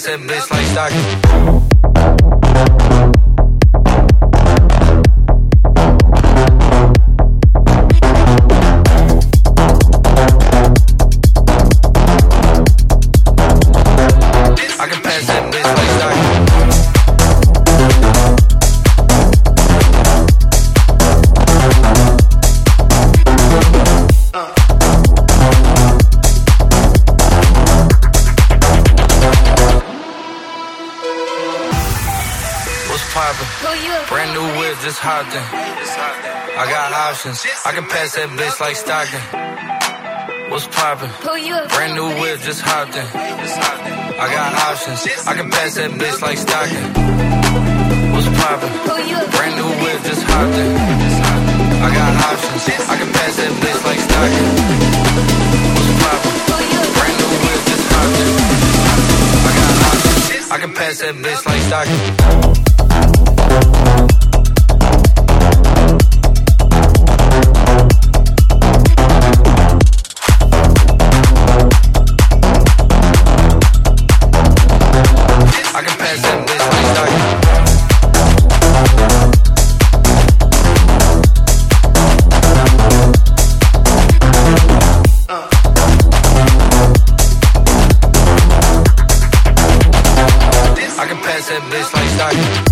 that bitch like stocking. Brand new whip, just hopped in. I got options, I can pass that bitch like Stockton. What's poppin'? Brand new whip, just hopped in. I got options, I can pass that bitch like Stockton. What's poppin'? Brand new whip, just hopped in. I got options, I can pass that bitch like Stockton. What's poppin'? Brand new whip, just hopped in. I got options, I can pass that bitch like Stockton. I can pass that bitch like Stockton.